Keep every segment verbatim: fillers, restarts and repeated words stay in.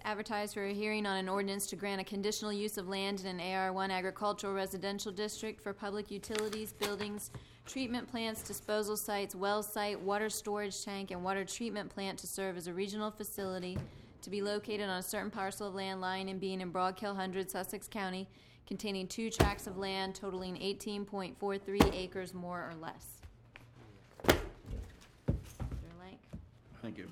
advertise for a hearing on an ordinance to grant a conditional use of land in an A R one agricultural residential district for public utilities, buildings, treatment plants, disposal sites, well site, water storage tank, and water treatment plant to serve as a regional facility to be located on a certain parcel of land lying and being in Broadkill Hundred, Sussex County, containing two tracts of land totaling eighteen point four three acres more or less. Mister Lang? Thank you.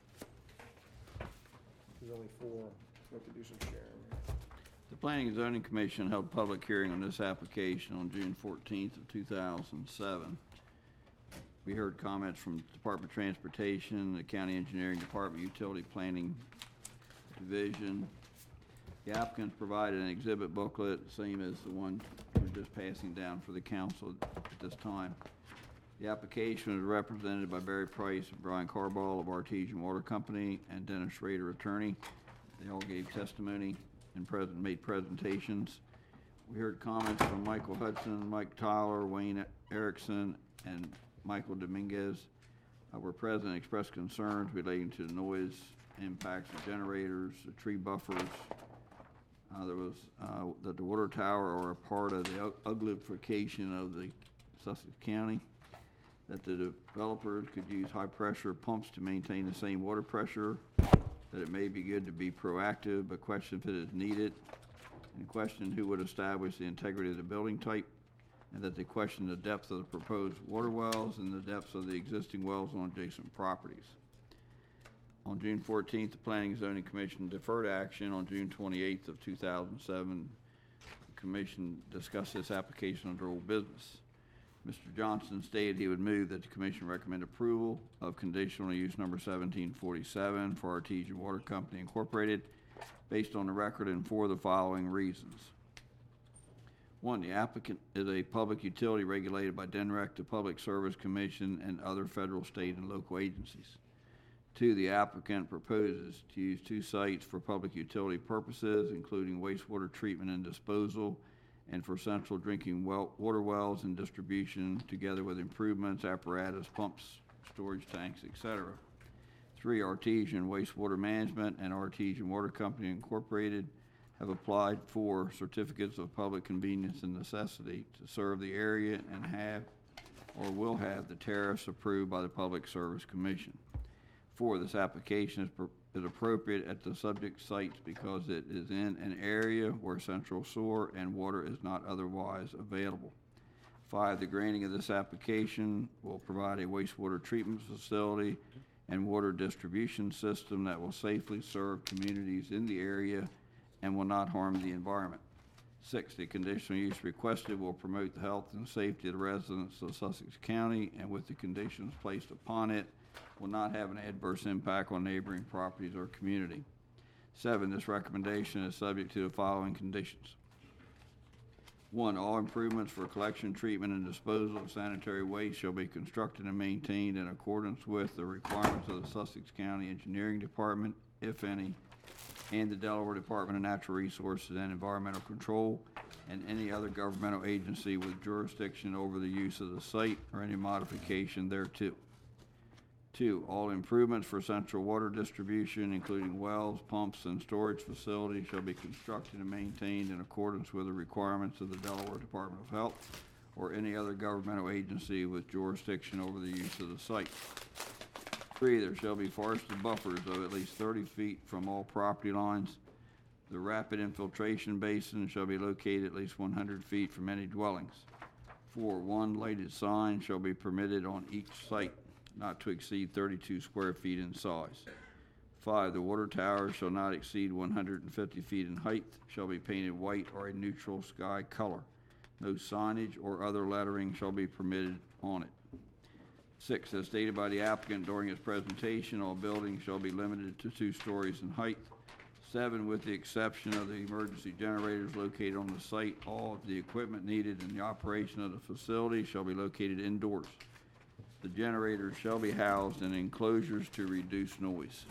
There's only four. We have to do some sharing. The Planning and Zoning Commission held a public hearing on this application on June fourteenth of two thousand seven. We heard comments from the Department of Transportation, the County Engineering Department, Utility Planning Division. The applicants provided an exhibit booklet, same as the one we're just passing down for the council at this time. The application was represented by Barry Price and Brian Carball of Artesian Water Company and Dennis Schrader, attorney. They all gave testimony and present, made presentations. We heard comments from Michael Hudson, Mike Tyler, Wayne Erickson, and Michael Dominguez uh, were present and expressed concerns relating to the noise impacts of generators, the tree buffers. Uh, there was uh, that the water tower are a part of the uglification of the Sussex County, that the developers could use high-pressure pumps to maintain the same water pressure, that it may be good to be proactive, but question if it is needed, and question who would establish the integrity of the building type, and that they question the depth of the proposed water wells and the depths of the existing wells on adjacent properties. On June fourteenth, the Planning and Zoning Commission deferred action. On June twenty-eighth of two thousand seven, the Commission discussed this application under old business. Mister Johnson stated he would move that the Commission recommend approval of conditional use number seventeen forty-seven for Artesian Water Company Incorporated based on the record and for the following reasons. One, the applicant is a public utility regulated by D N R E C, the Public Service Commission, and other federal, state, and local agencies. Two, the applicant proposes to use two sites for public utility purposes, including wastewater treatment and disposal, and for central drinking well, water wells and distribution, together with improvements, apparatus, pumps, storage tanks, et cetera. Three, Artesian Wastewater Management and Artesian Water Company Incorporated have applied for certificates of public convenience and necessity to serve the area and have or will have the tariffs approved by the Public Service Commission. Four, this application is, pro- is appropriate at the subject sites because it is in an area where central sewer and water is not otherwise available. Five, the granting of this application will provide a wastewater treatment facility and water distribution system that will safely serve communities in the area and will not harm the environment. Six, the conditional use requested will promote the health and safety of the residents of Sussex County, and with the conditions placed upon it, will not have an adverse impact on neighboring properties or community. Seven, this recommendation is subject to the following conditions. One, all improvements for collection, treatment, and disposal of sanitary waste shall be constructed and maintained in accordance with the requirements of the Sussex County Engineering Department, if any, and the Delaware Department of Natural Resources and Environmental Control, and any other governmental agency with jurisdiction over the use of the site or any modification thereto. Two, all improvements for central water distribution, including wells, pumps, and storage facilities, shall be constructed and maintained in accordance with the requirements of the Delaware Department of Health or any other governmental agency with jurisdiction over the use of the site. Three, there shall be forested buffers of at least thirty feet from all property lines. The rapid infiltration basin shall be located at least one hundred feet from any dwellings. Four, one lighted sign shall be permitted on each site, not to exceed thirty-two square feet in size. Five, the water tower shall not exceed one hundred fifty feet in height, shall be painted white or a neutral sky color. No signage or other lettering shall be permitted on it. Six, as stated by the applicant during his presentation, all buildings shall be limited to two stories in height. Seven, with the exception of the emergency generators located on the site, all of the equipment needed in the operation of the facility shall be located indoors. The generators shall be housed in enclosures to reduce noise.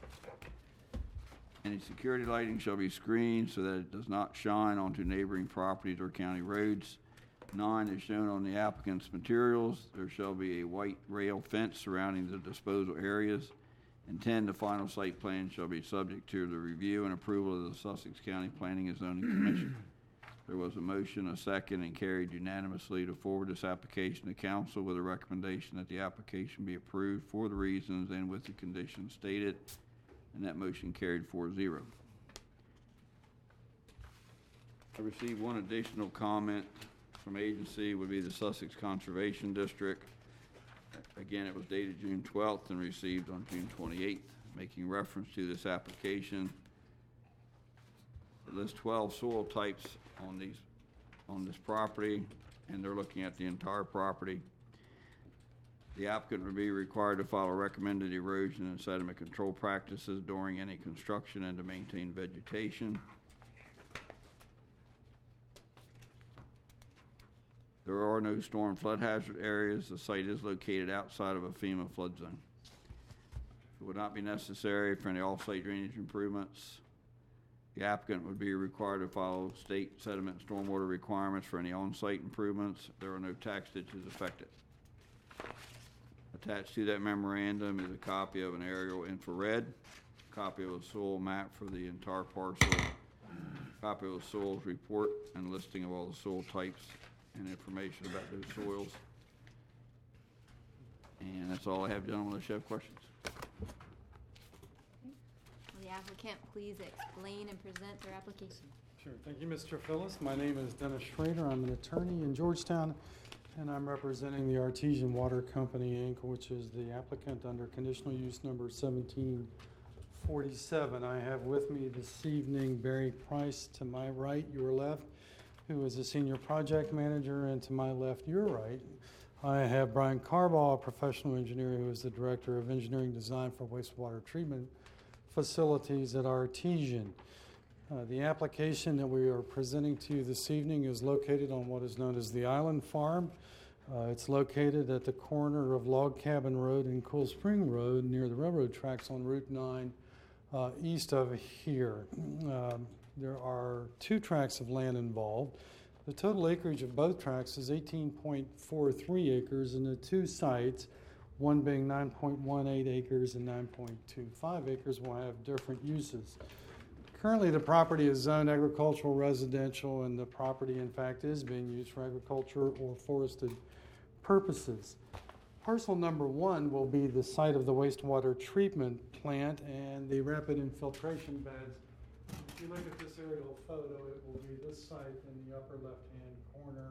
Any security lighting shall be screened so that it does not shine onto neighboring properties or county roads. Nine, is shown on the applicant's materials, there shall be a white rail fence surrounding the disposal areas. And ten, the final site plan shall be subject to the review and approval of the Sussex County Planning and Zoning Commission. There was a motion, a second, and carried unanimously to forward this application to council with a recommendation that the application be approved for the reasons and with the conditions stated, and that motion carried four zero. I received one additional comment from agency, would be the Sussex Conservation District. Again, it was dated June twelfth and received on June twenty-eighth, making reference to this application. It lists twelve soil types on these, on this property, and they're looking at the entire property. The applicant would be required to follow recommended erosion and sediment control practices during any construction and to maintain vegetation. There are no storm flood hazard areas. The site is located outside of a FEMA flood zone. It would not be necessary for any off-site drainage improvements. The applicant would be required to follow state sediment and stormwater requirements for any on-site improvements. There are no tax ditches affected. Attached to that memorandum is a copy of an aerial infrared, a copy of a soil map for the entire parcel, a copy of the soils report, and listing of all the soil types and information about those soils. And that's all I have, gentlemen, unless you have questions. Will the applicant please explain and present their application? Sure. Thank you, Mister Phyllis. My name is Dennis Schrader. I'm an attorney in Georgetown, and I'm representing the Artesian Water Company, Incorporated, which is the applicant under conditional use number seventeen forty-seven. I have with me this evening Barry Price to my right, your left, who is a senior project manager, and to my left, your right, I have Brian Carbaugh, a professional engineer who is the director of engineering design for wastewater treatment facilities at Artesian. Uh, the application that we are presenting to you this evening is located on what is known as the Island Farm. Uh, it's located at the corner of Log Cabin Road and Cool Spring Road near the railroad tracks on Route nine uh, east of here. Um, there are two tracts of land involved. The total acreage of both tracts is eighteen point four three acres, and the two sites, one being nine point one eight acres and nine point two five acres, will have different uses. Currently, the property is zoned agricultural residential, and the property, in fact, is being used for agriculture or forested purposes. Parcel number one will be the site of the wastewater treatment plant and the rapid infiltration beds. If you look at this aerial photo, it will be this site in the upper left-hand corner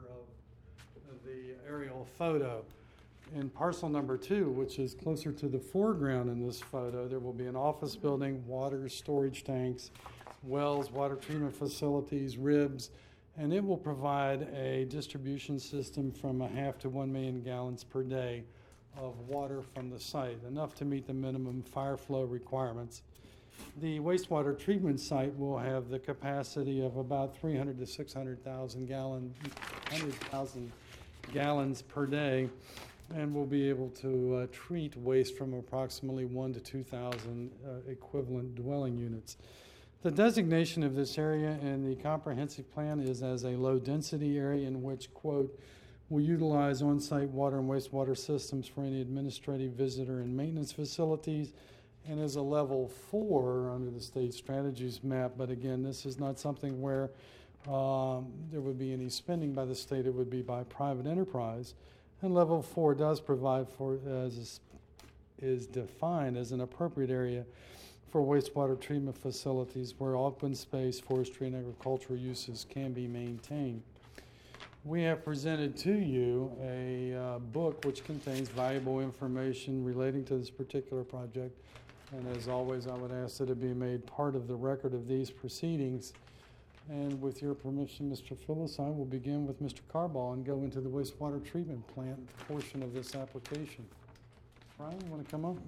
of, of the aerial photo. In parcel number two, which is closer to the foreground in this photo, there will be an office building, water storage tanks, wells, water treatment facilities, ribs, and it will provide a distribution system from a half to one million gallons per day of water from the site, enough to meet the minimum fire flow requirements. The wastewater treatment site will have the capacity of about three hundred to six hundred thousand gallon, one hundred thousand gallons per day, and will be able to uh, treat waste from approximately one to two thousand uh, equivalent dwelling units. The designation of this area in the comprehensive plan is as a low-density area in which, quote, will utilize on-site water and wastewater systems for any administrative, visitor, and maintenance facilities, and is a level four under the state strategies map. But again, this is not something where um, there would be any spending by the state. It would be by private enterprise. And level four does provide for, as is defined as an appropriate area for wastewater treatment facilities where open space, forestry, and agricultural uses can be maintained. We have presented to you a uh, book which contains valuable information relating to this particular project. And as always, I would ask that it be made part of the record of these proceedings. And with your permission, Mister Phyllis, I will begin with Mister Carbaugh and go into the wastewater treatment plant portion of this application. Brian, you want to come up?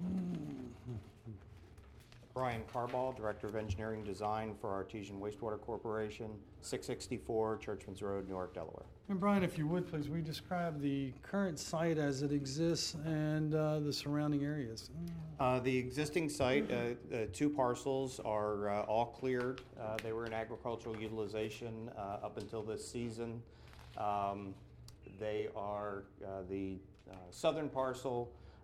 Brian Carbaugh, Director of Engineering Design for Artesian Wastewater Corporation, six sixty-four Churchman's Road, Newark, Delaware. And Brian, if you would, please, we describe the current site as it exists and uh, the surrounding areas. Uh, the existing site, uh, the two parcels are uh, all cleared. Uh, they were in agricultural utilization uh, up until this season. Um, they are, uh, the uh, southern parcel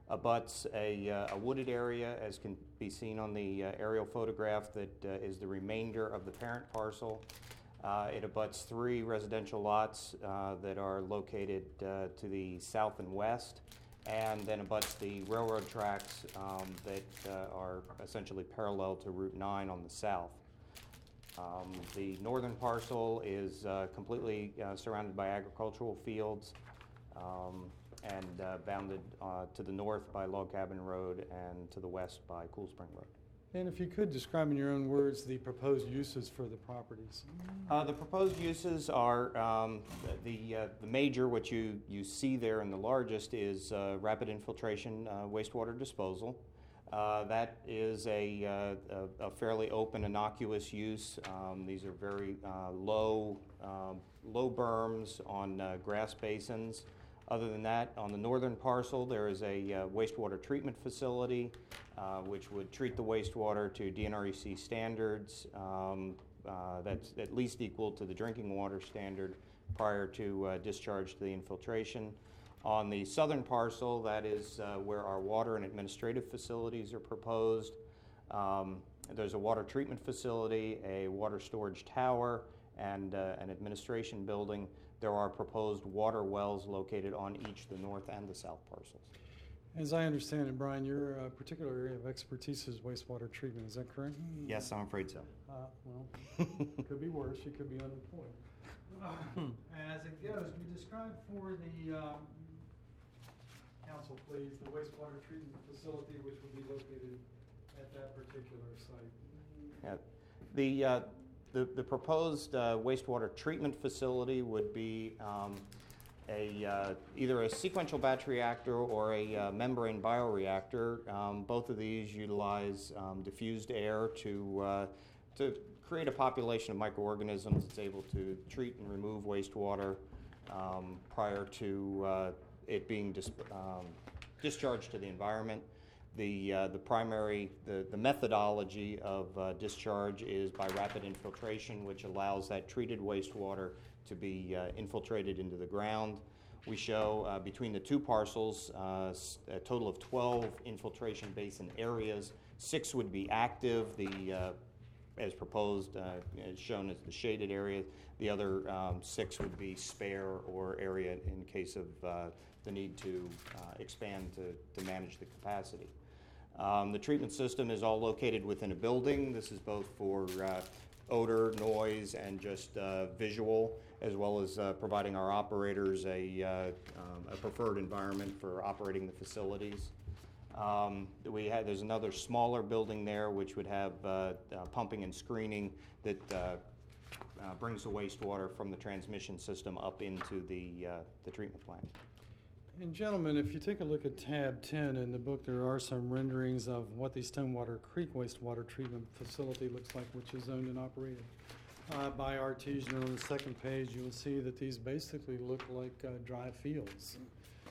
abuts a, uh, a wooded area, as can be seen on the uh, aerial photograph that uh, is the remainder of the parent parcel. Uh, it abuts three residential lots uh, that are located uh, to the south and west, and then abuts the railroad tracks um, that uh, are essentially parallel to Route nine on the south. Um, the northern parcel is uh, completely uh, surrounded by agricultural fields um, and uh, bounded uh, to the north by Log Cabin Road and to the west by Cool Spring Road. And if you could describe in your own words the proposed uses for the properties. Uh, the proposed uses are um, the uh, the major, what you you see there, and the largest is uh, rapid infiltration uh, wastewater disposal. Uh, that is a, uh, a, a fairly open, innocuous use. Um, these are very uh, low um, low berms on uh, grass basins. Other than that, on the northern parcel, there is a uh, wastewater treatment facility, uh, which would treat the wastewater to D N R E C standards um, uh, that's at least equal to the drinking water standard prior to uh, discharge to the infiltration. On the southern parcel, that is uh, where our water and administrative facilities are proposed. Um, there's a water treatment facility, a water storage tower, and uh, an administration building. There are proposed water wells located on each the north and the south parcels. As I understand it, Brian, your uh, particular area of expertise is wastewater treatment. Is that correct? Yes, I'm afraid so. Uh, well, could be worse. You could be unemployed. As it goes, we describe for the um, council, please, the wastewater treatment facility which will be located at that particular site. Yeah. The, uh, the, the proposed uh, wastewater treatment facility would be um, a, uh, either a sequential batch reactor or a uh, membrane bioreactor. Um, both of these utilize um, diffused air to, uh, to create a population of microorganisms that's able to treat and remove wastewater um, prior to uh, it being dis um, discharged to the environment. The, uh, the primary, the, the methodology of uh, discharge is by rapid infiltration, which allows that treated wastewater to be uh, infiltrated into the ground. We show uh, between the two parcels uh, a total of twelve infiltration basin areas. Six would be active, the, uh, as proposed, uh, as shown as the shaded area. The other um, six would be spare or area in case of uh, the need to uh, expand to, to manage the capacity. Um, the treatment system is all located within a building. This is both for uh, odor, noise, and just uh, visual, as well as uh, providing our operators a, uh, um, a preferred environment for operating the facilities. Um, we have, there's another smaller building there which would have uh, uh, pumping and screening that uh, uh, brings the wastewater from the transmission system up into the, uh, the treatment plant. And gentlemen, if you take a look at tab ten in the book, there are some renderings of what the Stonewater Creek wastewater treatment facility looks like, which is owned and operated uh, by Artesian. On the second page, you will see that these basically look like uh, dry fields.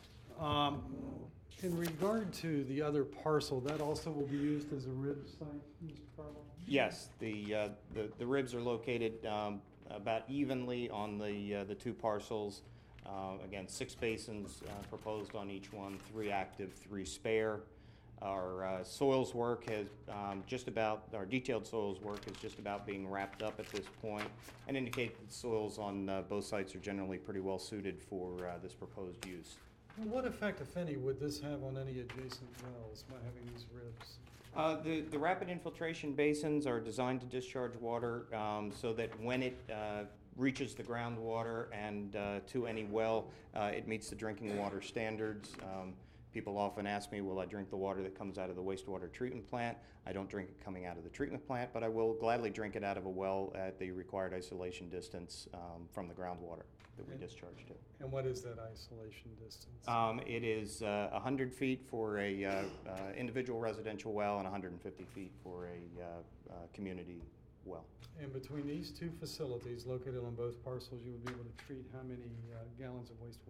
Um, in regard to the other parcel, that also will be used as a rib site, Mister Carlo? Yes, the, uh, the, the ribs are located um, about evenly on the, uh, the two parcels. Uh, again, six basins uh, proposed on each one, three active, three spare. Our uh, soils work has um, just about, our detailed soils work is just about being wrapped up at this point, and indicate that soils on uh, both sites are generally pretty well suited for uh, this proposed use. Well, what effect, if any, would this have on any adjacent wells by having these ribs? Uh, the, the rapid infiltration basins are designed to discharge water um, so that when it uh, reaches the groundwater and uh, to any well, uh, it meets the drinking water standards. Um, people often ask me, will I drink the water that comes out of the wastewater treatment plant? I don't drink it coming out of the treatment plant, but I will gladly drink it out of a well at the required isolation distance um, from the groundwater that we discharge to. And what is that isolation distance? Um, it is uh, one hundred feet for a uh, uh, individual residential well and one hundred fifty feet for a uh, uh, community well. And between these two facilities located on both parcels, you would be able to treat how many uh, gallons of wastewater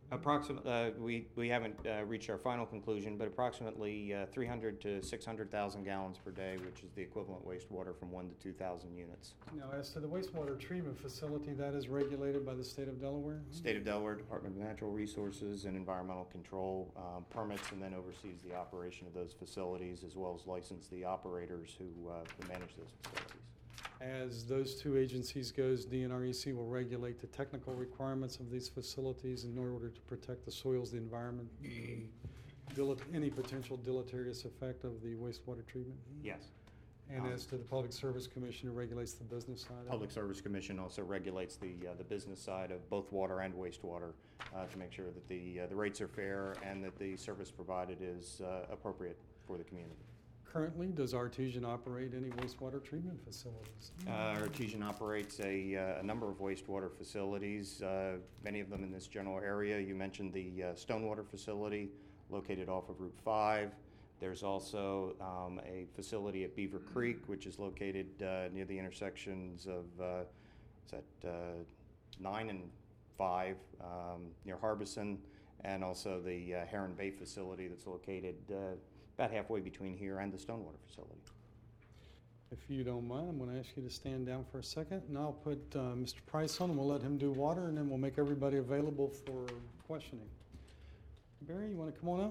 Approximately, uh, we, we haven't uh, reached our final conclusion, but approximately uh, three hundred to six hundred thousand gallons per day, which is the equivalent wastewater from one to two thousand units. Now, as to the wastewater treatment facility, that is regulated by the state of Delaware? State of Delaware Department of Natural Resources and Environmental Control um, permits and then oversees the operation of those facilities, as well as license the operators who, uh, who manage those facilities. As those two agencies goes, D N R E C will regulate the technical requirements of these facilities in order to protect the soils, the environment, the dele- any potential deleterious effect of the wastewater treatment? Yes. And Um, as to the Public Service Commission, who regulates the business side of it? Public Service Commission also regulates the, uh, the business side of both water and wastewater uh, to make sure that the, uh, the rates are fair and that the service provided is uh, appropriate for the community. Currently, does Artesian operate any wastewater treatment facilities? Uh, Artesian operates a, uh, a number of wastewater facilities, uh, many of them in this general area. You mentioned the uh, Stonewater facility located off of Route five. There's also um, a facility at Beaver Creek, which is located uh, near the intersections of uh, is that, uh, nine and five um, near Harbison, and also the uh, Heron Bay facility that's located uh, about halfway between here and the Stonewater facility. If you don't mind, I'm going to ask you to stand down for a second, and I'll put uh, Mister Price on, and we'll let him do water, and then we'll make everybody available for questioning. Barry, you want to come on up?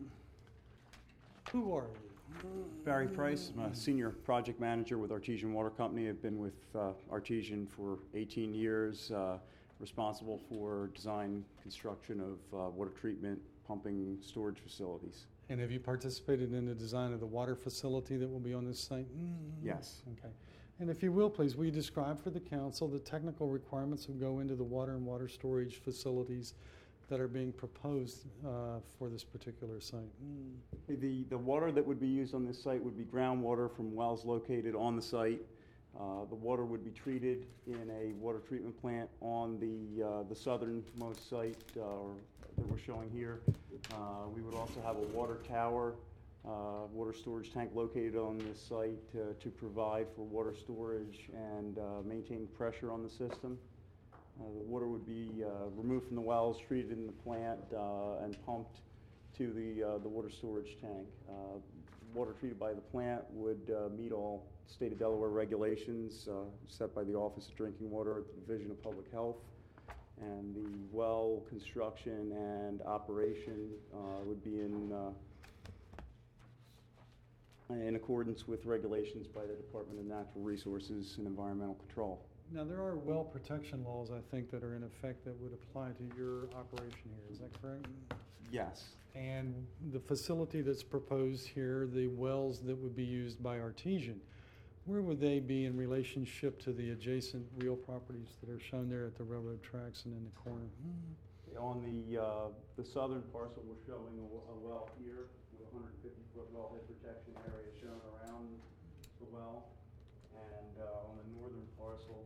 Who are you? Barry Price, I'm a senior project manager with Artesian Water Company. I've been with uh, Artesian for eighteen years, uh, responsible for design, construction of uh, water treatment, pumping, storage facilities. And have you participated in the design of the water facility that will be on this site? Yes. Okay. And if you will, please, will you describe for the council the technical requirements that go into the water and water storage facilities that are being proposed uh, for this particular site? The, the water that would be used on this site would be groundwater from wells located on the site. Uh, the water would be treated in a water treatment plant on the, uh, the southernmost site uh, or that we're showing here. Uh, we would also have a water tower, uh, water storage tank located on this site uh, to provide for water storage and uh, maintain pressure on the system. Uh, the water would be uh, removed from the wells, treated in the plant, uh, and pumped to the, uh, the water storage tank. Uh, water treated by the plant would uh, meet all state of Delaware regulations uh, set by the Office of Drinking Water at the Division of Public Health. And the well construction and operation uh, would be in, uh, in accordance with regulations by the Department of Natural Resources and Environmental Control. Now, there are well protection laws, I think, that are in effect that would apply to your operation here. Is that correct? Yes. And the facility that's proposed here, the wells that would be used by Artesian, where would they be in relationship to the adjacent real properties that are shown there at the railroad tracks and in the corner? On the, uh, the southern parcel, we're showing a, w- a well here with a one hundred fifty foot wellhead protection area shown around the well. And uh, on the northern parcel,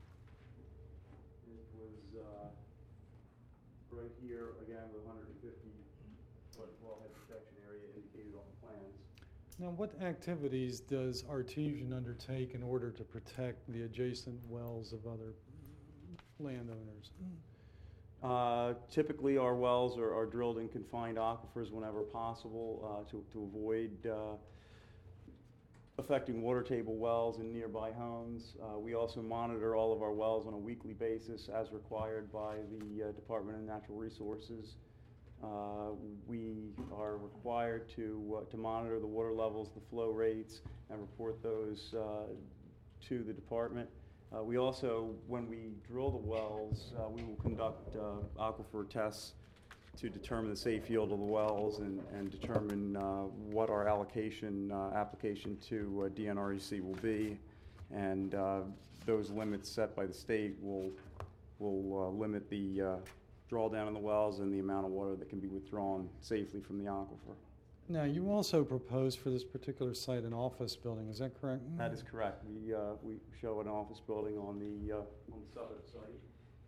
it was uh, right here, again, with one hundred fifty foot wellhead protection area indicated on the plans. Now, what activities does Artesian undertake in order to protect the adjacent wells of other landowners? Uh, typically, our wells are, are drilled in confined aquifers whenever possible uh, to, to avoid uh, affecting water table wells in nearby homes. Uh, we also monitor all of our wells on a weekly basis as required by the uh, Department of Natural Resources. Uh, we are required to, uh, to monitor the water levels, the flow rates, and report those uh, to the department. Uh, we also, when we drill the wells, uh, we will conduct uh, aquifer tests to determine the safe yield of the wells and, and determine uh, what our allocation uh, application to uh, D N R E C will be. And uh, those limits set by the state will, will uh, limit the uh, drawdown in the wells and the amount of water that can be withdrawn safely from the aquifer. Now, you also propose for this particular site an office building, is that correct? That is correct. We, uh, we show an office building on the, uh, on the southern site.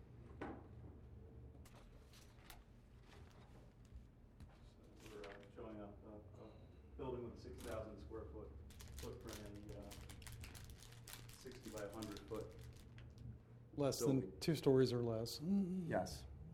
So we're uh, showing a, a, a building with a six thousand square foot footprint and uh, sixty by one hundred foot. Less than building. two stories or less? Yes.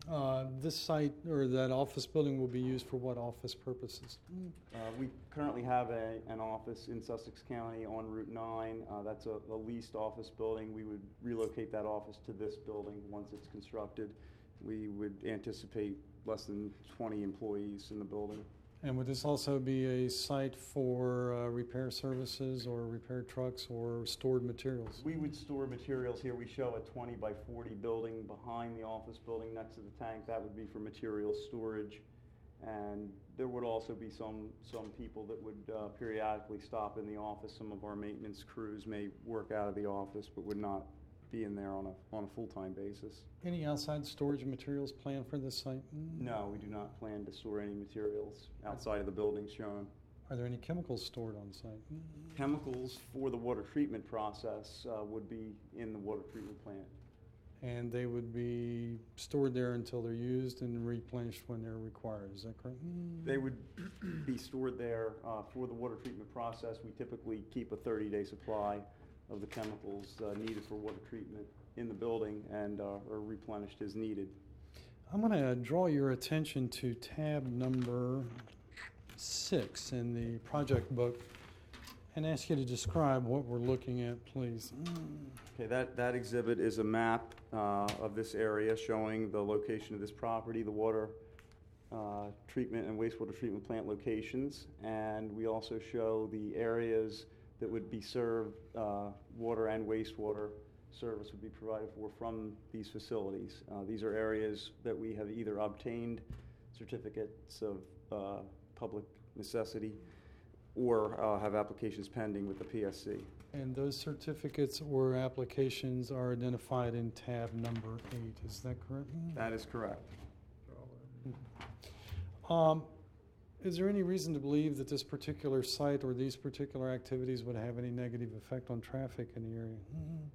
Uh, This site, or that office building, will be used for what office purposes? Uh, We currently have a, an office in Sussex County on Route nine. Uh, That's a a leased office building. We would relocate that office to this building once it's constructed. We would anticipate less than twenty employees in the building. And would this also be a site for uh, repair services or repair trucks or stored materials? We would store materials here. We show a twenty by forty building behind the office building next to the tank. That would be for material storage. And there would also be some, some people that would uh, periodically stop in the office. Some of our maintenance crews may work out of the office but would not be in there on a, on a full-time basis. Any outside storage materials planned for this site? No, we do not plan to store any materials outside of the buildings shown. Are there any chemicals stored on site? Chemicals for the water treatment process uh, would be in the water treatment plant. And they would be stored there until they're used and replenished when they're required, is that correct? They would be stored there uh, for the water treatment process. We typically keep a thirty-day supply of the chemicals uh, needed for water treatment in the building and uh, are replenished as needed. I'm going to draw your attention to tab number six in the project book and ask you to describe what we're looking at, please. Okay, that, that exhibit is a map uh, of this area showing the location of this property, the water uh, treatment and wastewater treatment plant locations, and we also show the areas that would be served, uh, water and wastewater service would be provided for from these facilities. Uh, These are areas that we have either obtained certificates of uh, public necessity or uh, have applications pending with the P S C. And those certificates or applications are identified in tab number eight, is that correct? That is correct. Um, Is there any reason to believe that this particular site or these particular activities would have any negative effect on traffic in the area?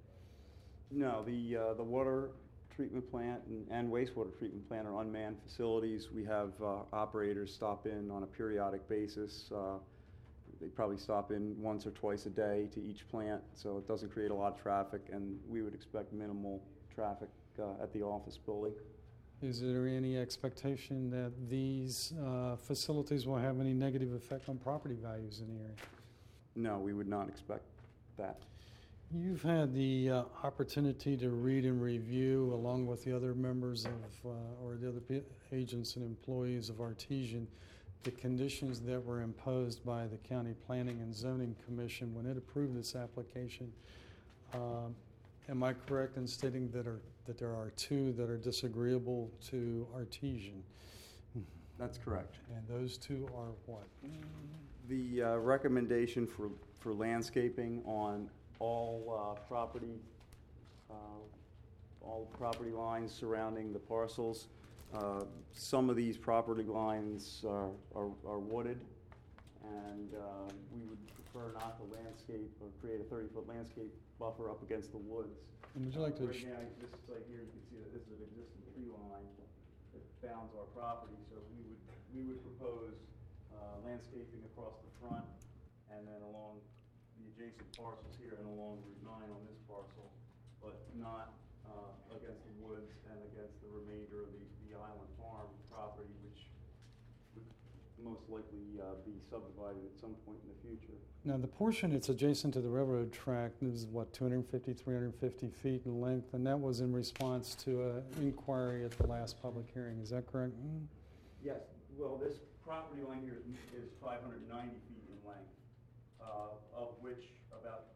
No, the, uh, the water treatment plant and, and wastewater treatment plant are unmanned facilities. We have uh, operators stop in on a periodic basis. Uh, They probably stop in once or twice a day to each plant, so it doesn't create a lot of traffic, and we would expect minimal traffic uh, at the office building. Is there any expectation that these uh, facilities will have any negative effect on property values in the area? No, we would not expect that. You've had the uh, opportunity to read and review, along with the other members of, uh, or the other p- agents and employees of Artesian, the conditions that were imposed by the County Planning and Zoning Commission when it approved this application. Um, Am I correct in stating that, are, that there are two that are disagreeable to Artesian? That's correct. And those two are what? The uh, recommendation for, for landscaping on all uh, property, uh, all property lines surrounding the parcels. Uh, Some of these property lines are, are, are wooded, and uh, we would prefer not to landscape or create a thirty-foot landscape buffer up against the woods. And would you like to? Right now, this site here, you can see that this is an existing tree line that bounds our property, so we would, we would propose uh, landscaping across the front and then along the adjacent parcels here and along Route nine on this parcel, but not uh, against the woods and against the remainder of the, the Island Farm property, which would most likely uh, be subdivided at some point in the future. Now, the portion that's adjacent to the railroad track is what, two hundred fifty, three hundred fifty feet in length, and that was in response to an inquiry at the last public hearing. Is that correct? Yes, well, this property line here is, is five hundred ninety feet in length, uh, of which about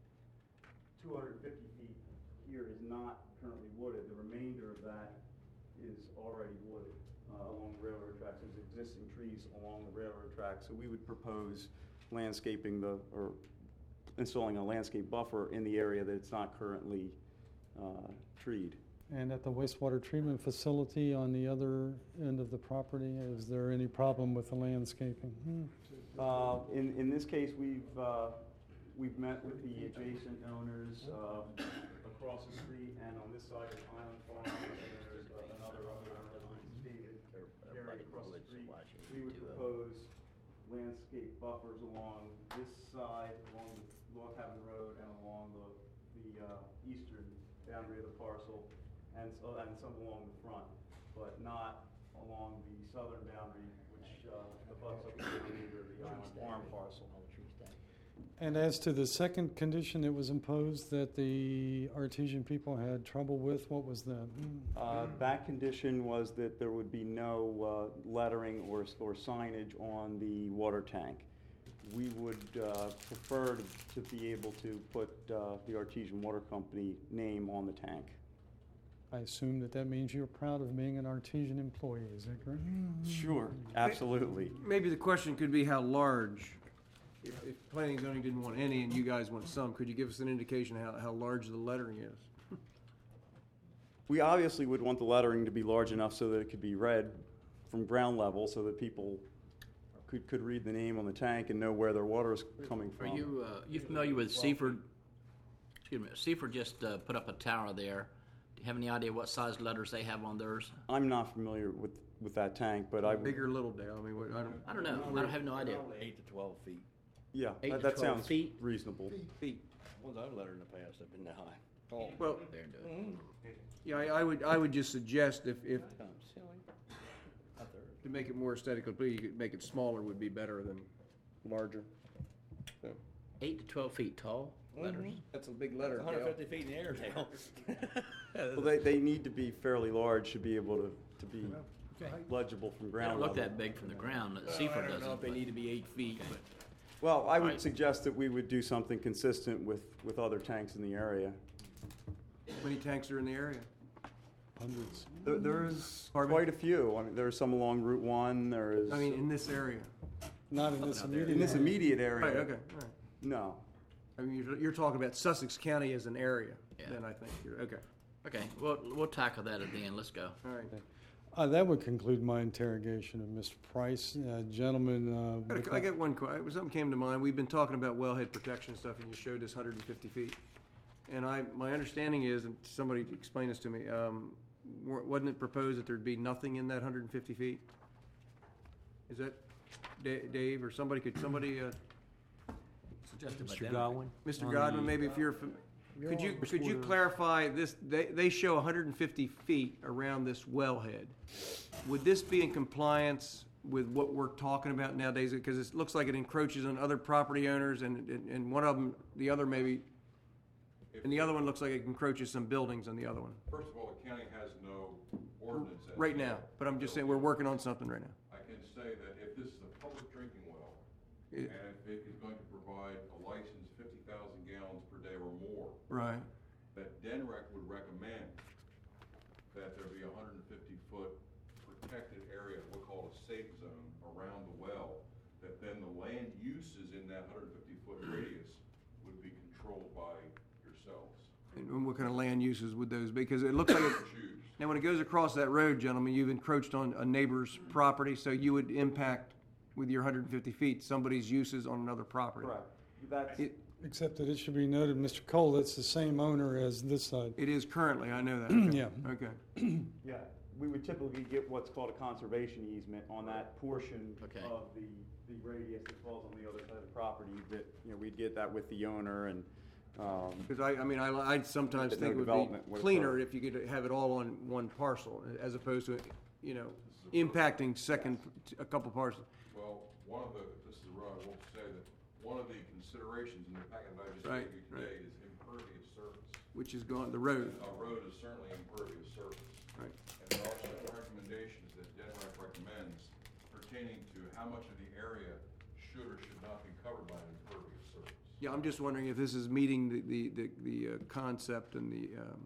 two hundred fifty feet here is not currently wooded. The remainder of that is already wooded uh, along the railroad tracks. There's existing trees along the railroad tracks, so we would propose landscaping the, or installing a landscape buffer in the area that it's not currently uh, treed. And at the wastewater treatment facility on the other end of the property, is there any problem with the landscaping? Uh, In, in this case, we've, uh, we've met with the adjacent owners uh, across the street, and on this side is Island Farm, and there's uh, another owner, David, area across the street. We would propose landscape buffers along this side, along the Log Cabin Road, and along the, the uh, eastern boundary of the parcel, and, so, and some along the front. but not along the southern boundary, which uh, abuts up the remainder of the island farm parcel. And as to the second condition that was imposed that the Artesian people had trouble with, what was that? Uh, That condition was that there would be no uh, lettering or or signage on the water tank. We would uh, prefer to to be able to put uh, the Artesian Water Company name on the tank. I assume that that means you're proud of being an Artesian employee, is that correct? Sure, absolutely. Maybe the question could be how large. If, if planning and zoning didn't want any and you guys want some, could you give us an indication how, how large the lettering is? We obviously would want the lettering to be large enough so that it could be read from ground level, so that people could, could read the name on the tank and know where their water is coming Are from. you, uh, you familiar with Seaford? Excuse me, Seaford just uh, put up a tower there. Do you have any idea what size letters they have on theirs? I'm not familiar with, with that tank, but I, Big or little, Dale? I mean, what, I don't. I don't know. I don't have no idea. Eight to twelve feet. yeah, Eight that to that twelve sounds feet? reasonable. Feet. Ones I've lettered in the past have been that high. Tall. Well, There, do it. yeah, I, I would, I would just suggest if, if, Um, silly. Out there. to make it more aesthetically pleasing, you could make it smaller would be better than larger. So, Eight to twelve feet tall letters. that's a big letter, one hundred Dale. fifty feet in the air, Dale. Well, they, they need to be fairly large to be able to, to be legible from They ground don't look level. that big from the ground. I Seaford don't know if doesn't. they but- need to be eight feet, but. Well, I would Right. suggest that we would do something consistent with, with other tanks in the area. How many tanks are in the area? Hundreds. There, there's Pardon? quite a few. I mean, there's some along Route One, there is, I mean, in this area. Not in this out there. immediate. in this area. immediate area. Right, okay, all right. No. I mean, you're, you're talking about Sussex County as an area, Yeah. then I think, you're, okay, Okay, well, we'll tackle that at the end. Let's go. all right. Uh, that would conclude my interrogation of Mister Price. Uh, Gentlemen, uh, I with got- I that- got one, que- something came to mind. We've been talking about wellhead protection stuff, and you showed us one hundred fifty feet. And I, my understanding is, and somebody explain this to me, um, wa- wasn't it proposed that there'd be nothing in that one hundred fifty feet? Is that Da- Dave, or somebody, could somebody, uh, Suggested Mister Godwin? Mister On Godwin, the- maybe if you're, fam- could you, You're could you on- clarify this, they, they show one hundred fifty feet around this wellhead. Would this be in compliance with what we're talking about nowadays? Because it looks like it encroaches on other property owners, and, and, and one of them, the other maybe, and the other one looks like it encroaches some buildings on the other one, First of all, the county has no ordinance. as right yet. now. But I'm just saying, we're working on something right now. I can say that if this is a public drinking well, It- and if it is going to provide a license fifty thousand gallons per day or more, Right. that D N R E C would recommend that there be a hundred and fifty foot protected area, we'll call a safe zone, around the well, that then the land uses in that hundred and fifty foot radius would be controlled by yourselves. And what kind of land uses would those be? Because it looks like it, Choose. now when it goes across that road, gentlemen, you've encroached on a neighbor's property, so you would impact with your one hundred fifty feet, somebody's uses on another property. Correct. That's, It, Except that it should be noted, Mister Cole, that's the same owner as this side. it is currently, I know that. Okay. Yeah. Okay. yeah, we would typically get what's called a conservation easement on that portion Okay. of the, the radius that falls on the other side of the property, that, you know, we'd get that with the owner and, um, Because I, I mean, I, I sometimes That no think it would be development would cleaner occur. if you could have it all on one parcel, as opposed to, you know, impacting second, a couple parcels. Well, one of the, this is wrong, I will say that one of the considerations in the packet that I just Right, gave you today is impervious surface. Which is gone, the road. A road is certainly impervious surface. Right. And there are certain recommendations that D N R E C recommends pertaining to how much of the area should or should not be covered by an impervious surface. Yeah, I'm just wondering if this is meeting the, the, the, the uh, concept and the, um,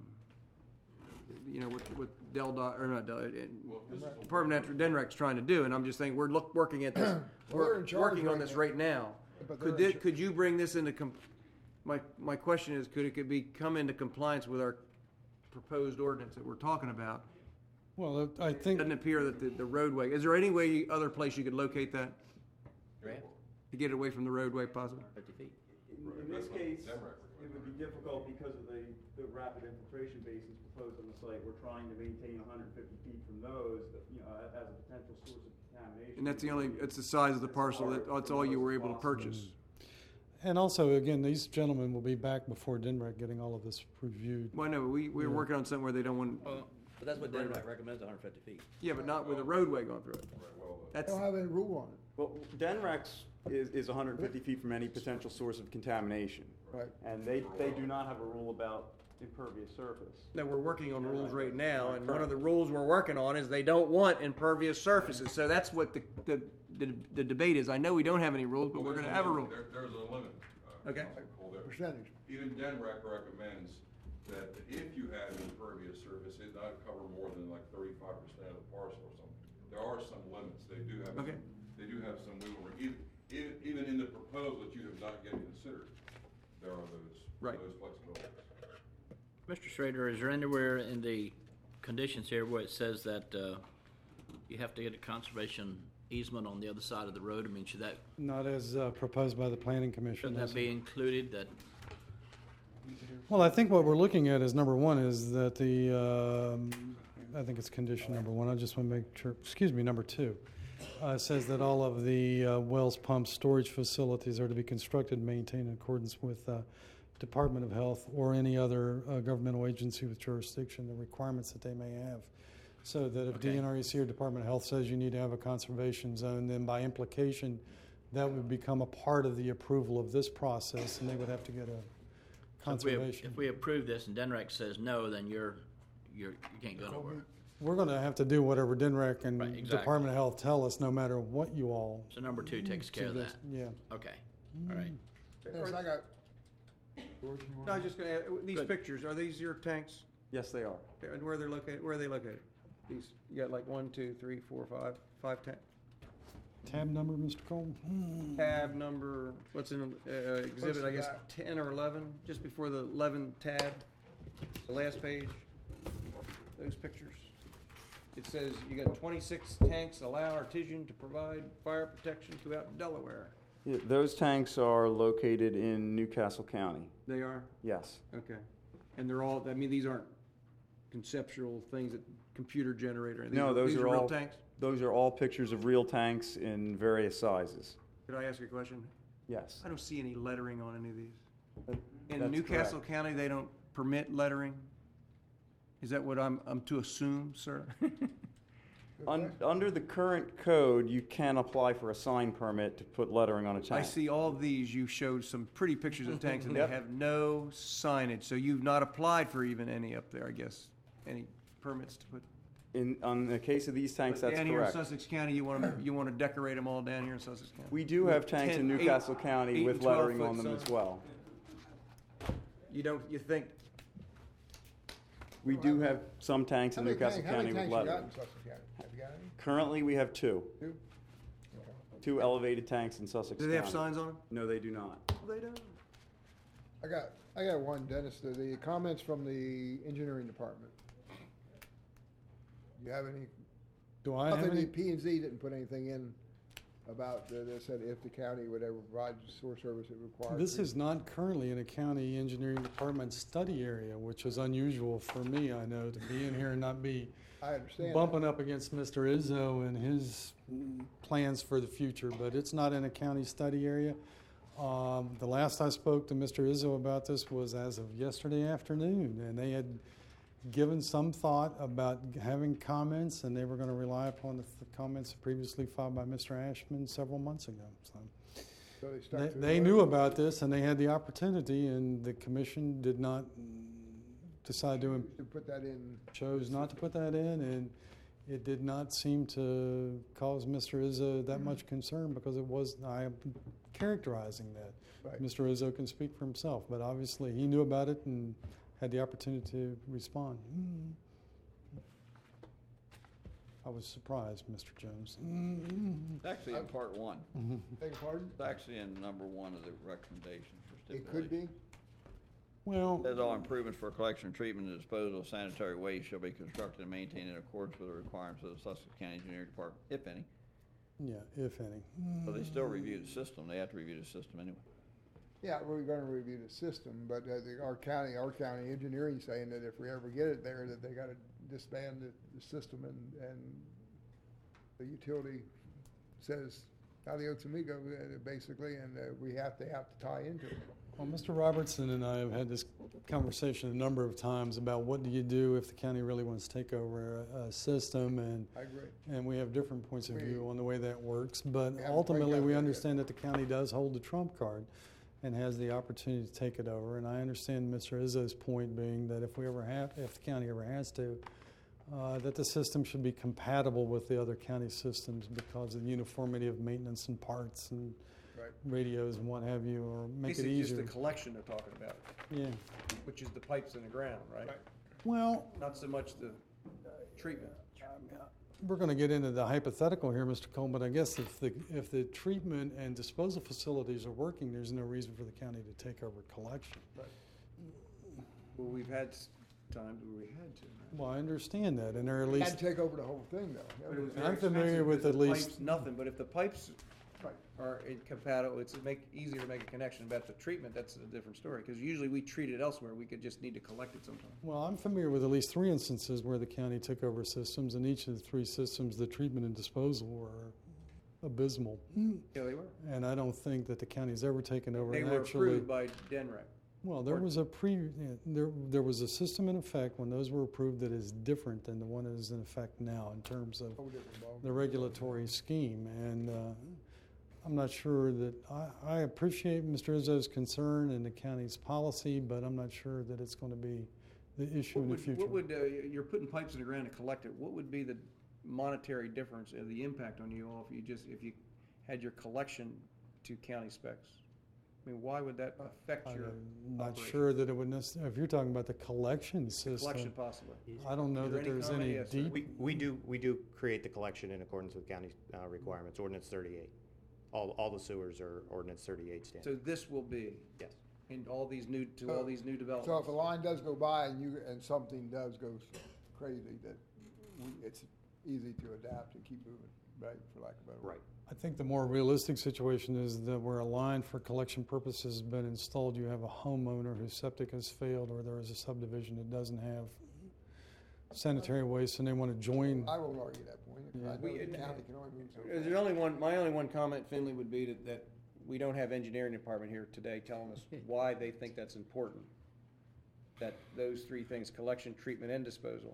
you know, what, what Del Dot, or not Del, uh, Well, this is a- Department of D N R E C's trying to do, and I'm just saying, we're look, working at this, We're we're in charge working on right this now. right now. But they're Could in this, char- could you bring this into com, my, my question is, could it could be, come into compliance with our proposed ordinance that we're talking about? Well, I think, Doesn't appear that the, the roadway, is there any way, you- other place you could locate that, Grant, to get it away from the roadway possibly? fifty feet. in, in this That's what case, D N R E C it would be difficult because of the, the rapid infiltration basins proposed on the site. We're trying to maintain one hundred fifty feet from those, that, you know, as a potential source of contamination. And that's the only, it's the size of the parcel, that, that's all you were able to purchase. and also, again, these gentlemen will be back before D N R E C getting all of this reviewed. Well, no, we, we're Yeah. working on something where they don't want, Well, But that's what Denmark recommends, hundred fifty feet. Yeah, but not with a roadway going through it. They That's, don't have any rule on it. Well, Denrex is, is one hundred fifty feet from any potential source of contamination. Right. And they, they do not have a rule about impervious surface. that we're working on rules right now, and one of the rules we're working on is they don't want impervious surfaces. So that's what the, the, the, the debate is. I know we don't have any rules, but we're gonna have a rule. There, there's a limit. uh, Okay. Well, there- Percentage. Even Denrec recommends that if you had an impervious surface, it not cover more than like thirty-five percent of the parcel or something. There are some limits. They do have, Okay. some- they do have some wiggle room. Even, even, even in the proposal that you have not yet considered, there are those, Right. those flexibilities. Mister Schrader, is there anywhere in the conditions here where it says that uh, you have to get a conservation easement on the other side of the road? I mean, should that, Not as uh, proposed by the planning commission. shouldn't no, that sir. be included, that, Well, I think what we're looking at is, number one, is that the, um, I think it's condition number one, I just want to make sure, excuse me, number two. Uh, it says that all of the uh, wells, pumps, storage facilities are to be constructed and maintained in accordance with uh, Department of Health or any other uh, governmental agency with jurisdiction, the requirements that they may have. So that if Okay. D N R E C or Department of Health says you need to have a conservation zone, then by implication, that would become a part of the approval of this process, and they would have to get a so if we, conservation. if we approve this and Denrex says no, then you're, you're, you can't go nowhere. We're going to have to do whatever D N R E C and Right, exactly. Department of Health tell us, no matter what you all. So number two takes care of that. suggest. Yeah. Okay, all right. Yes, I got. George, you No, I want- was just gonna add, these Good. pictures, are these your tanks? Yes, they are. And where they're located, where are they located? These, you got like one, two, three, four, five, five tanks. Tab number, Mister Cole? Tab number, what's in, uh, exhibit, I guess, ten or eleven, just before the eleven tab, the last page, those pictures. It says you got twenty-six tanks allow Artesian to provide fire protection throughout Delaware. Yeah, those tanks are located in Newcastle County. They are? Yes. Okay. And they're all, I mean, these aren't conceptual things that computer generated. No, those These are are real all- tanks? Those are all pictures of real tanks in various sizes. Could I ask you a question? Yes. I don't see any lettering on any of these. In That's Newcastle correct. County, they don't permit lettering? Is that what I'm, I'm to assume, sir? Un- Under the current code, you can apply for a sign permit to put lettering on a I tank. see all of these, you showed some pretty pictures of tanks and they Yep. have no signage, so you've not applied for even any up there, I guess, any permits to put? In, on the case of these tanks, But that's down here in correct. Sussex County, you want to, you want to decorate them all down here in Sussex County? We do have tanks in ten, eight- Newcastle County eight with and twelve lettering foot on them as sign. well. You don't, you think, We do have some tanks How in many Newcastle tanks, how many County with tanks you got lettering. in Sussex County? Have you got any? Currently, we have two, Two? Okay. two elevated tanks in Sussex do County. they have signs on them? No, they do not. They don't. I got, I got one, Dennis, the, the comments from the engineering department. You have any, Do I have nothing, any? the P and Z didn't put anything in about, uh, they said if the county would ever provide the source service it requires. This is not currently in a county engineering department study area, which is unusual for me, I know, to be in here and not be I understand. that. bumping up against Mister Izzo and his mm, plans for the future, but it's not in a county study area. Um, the last I spoke to Mister Izzo about this was as of yesterday afternoon, and they had given some thought about having comments, and they were going to rely upon the, the comments previously filed by Mister Ashman several months ago. So So they stuck they, to they the- knew about this, and they had the opportunity, and the commission did not mm, decide to To put that in, chose not to put that in, and it did not seem to cause Mister Izzo that much concern because it was, I am characterizing that. right. Mister Izzo can speak for himself, but obviously he knew about it and had the opportunity to respond. Mm. I was surprised, Mister Jones. Mm. It's actually in part one. Beg your pardon? It's actually in number one of the recommendations for It stipulation. could be? Well, Says all improvements for collection, treatment, and disposal of sanitary waste shall be constructed and maintained in accordance with the requirements of the Sussex County Engineering Department, if any. yeah, if any. So they still review the system. They have to review the system anyway. Yeah, we're gonna review the system, but uh, the, our county, our county engineering saying that if we ever get it there, that they gotta disband the, the system and, and the utility says, adios amigo, uh, basically, and uh, we have, they have to tie into it. Well, Mister Robertson and I have had this conversation a number of times about what do you do if the county really wants to take over a, a system, and I agree. and we have different points of We- view on the way that works. But We haven't ultimately, quite got we there yet. understand that the county does hold the trump card and has the opportunity to take it over. And I understand Mister Izzo's point being that if we ever have, if the county ever has to, uh, that the system should be compatible with the other county systems because of the uniformity of maintenance and parts and Right. radios and what have you, or make it Basically, just easier. the collection they're talking about, Yeah. which is the pipes in the ground, right? Right. Well, Not so much the treatment. we're going to get into the hypothetical here, Mister Cole, but I guess if the if the treatment and disposal facilities are working, there's no reason for the county to take over collection. Well, we've had s- times where we had to. Well, I understand that, and there are at Had least to take over the whole thing, though. That But it was was- very I'm familiar expensive with because at the least- pipes, nothing, but if the pipes Right. are incompatible, it's make, easier to make a connection about the treatment, that's a different story. Because usually we treat it elsewhere, we could just need to collect it sometime. well, I'm familiar with at least three instances where the county took over systems, and each of the three systems, the treatment and disposal were abysmal. Yeah, they were. And I don't think that the county's ever taken over They and were actually. approved by DENREC. Well, there Or- was a pre, yeah, there, there was a system in effect when those were approved that is different than the one that is in effect now in terms of Whole different ballgame. the regulatory scheme. And uh, I'm not sure that, I, I appreciate Mister Izzo's concern and the county's policy, but I'm not sure that it's going to be the issue What in the would, future. what would, uh, you're putting pipes in the ground to collect it, what would be the monetary difference of the impact on you all if you just, if you had your collection to county specs? I mean, why would that affect your I'm not operation? sure that it would necessarily, if you're talking about the collection system, Collection possibly. I don't know Is there that any there's comment? any Yes, sir. deep. We, we do, we do create the collection in accordance with county uh, requirements, ordinance thirty-eight. All, all the sewers are ordinance thirty-eight So standard. this will be Yes. in all these new, to all these new So if a developments? line does go by and you, and something does go crazy, that we, it's easy to adapt and keep moving, right, for lack of a better word. Right. I think the more realistic situation is that where a line for collection purposes has been installed, you have a homeowner whose septic has failed, or there is a subdivision that doesn't have sanitary waste, and they want to join. I won't argue that point. Yeah. I know We- the county can only move so There's fast. only one, my only one comment, Finley, would be that, that we don't have engineering department here today telling us why they think that's important. That those three things, collection, treatment, and disposal,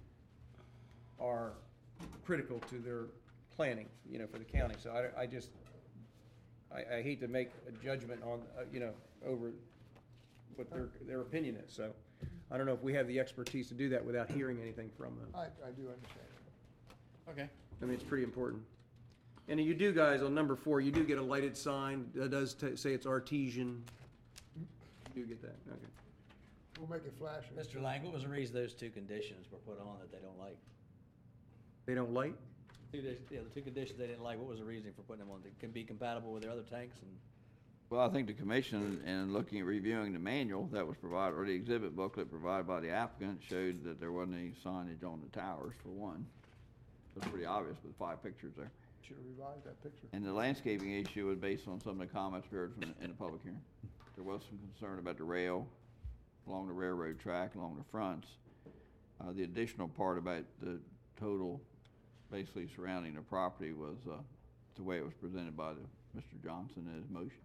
are critical to their planning, you know, for the county. So I, I just, I, I hate to make a judgment on, uh, you know, over what their, their opinion is. So I don't know if we have the expertise to do that without hearing anything from them. I, I do understand. Okay. I mean, it's pretty important. And you do, guys, on number four, you do get a lighted sign that does t- say it's artesian. You do get that, okay. We'll make it flash. Mister Lang, what was the reason those two conditions were put on that they don't like? They don't light? Two, dis- yeah, the two conditions they didn't like, what was the reasoning for putting them on? They can be compatible with their other tanks and, Well, I think the commission, in looking at reviewing the manual that was provided, or the exhibit booklet provided by the applicant, showed that there wasn't any signage on the towers, for one. It's pretty obvious with five pictures there. Should have revised that picture. And the landscaping issue was based on some of the comments we heard from, in the public hearing. There was some concern about the rail along the railroad track, along the fronts. Uh, the additional part about the total, basically surrounding the property was, uh, the way it was presented by the, Mister Johnson in his motion.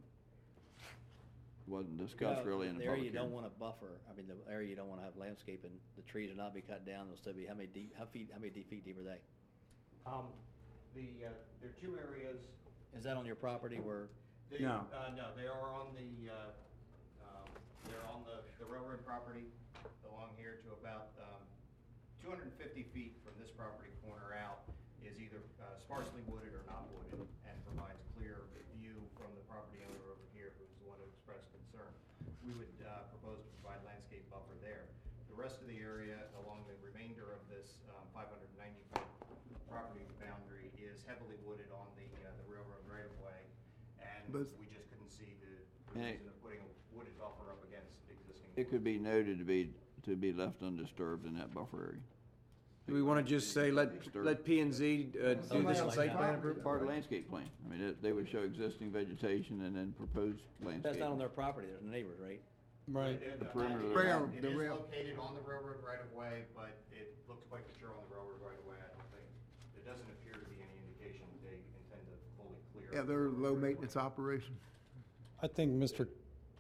It wasn't discussed Well, really in the the area public you don't hearing. want to buffer, I mean, the area you don't want to have landscaping, the trees will not be cut down, they'll still be, how many deep, how feet, how many deep feet deep are they? Um, the, uh, there are two areas. Is that on your property where, They- No. Uh, no, they are on the, uh, um, they're on the, the railroad property along here to about, um, two hundred and fifty feet from this property corner out is either uh, sparsely wooded or not wooded and provides clear view from the property owner over here who's the one who expressed concern. We would, uh, propose to provide landscape buffer there. The rest of the area along the remainder of this, um, five hundred ninety foot property boundary is heavily wooded on the, uh, the railroad right of way. And But- we just couldn't see the And it- reason of putting a wooded buffer up against existing. It could be noted to be, to be left undisturbed in that buffer area. Do we want to just say, let, let P and Z uh, do Somebody this in like site that. plan approval? Part of the landscape plan. I mean, it- they would show existing vegetation and then proposed landscape. that's not on their property, there's neighbors, right? Right. It- The uh, perimeter of it- the rail- It the is rail- located on the railroad right of way, but it looks quite mature on the railroad right of way. I don't think, there doesn't appear to be any indication that they intend to fully clear. Yeah, they're a low maintenance operation. I think Mister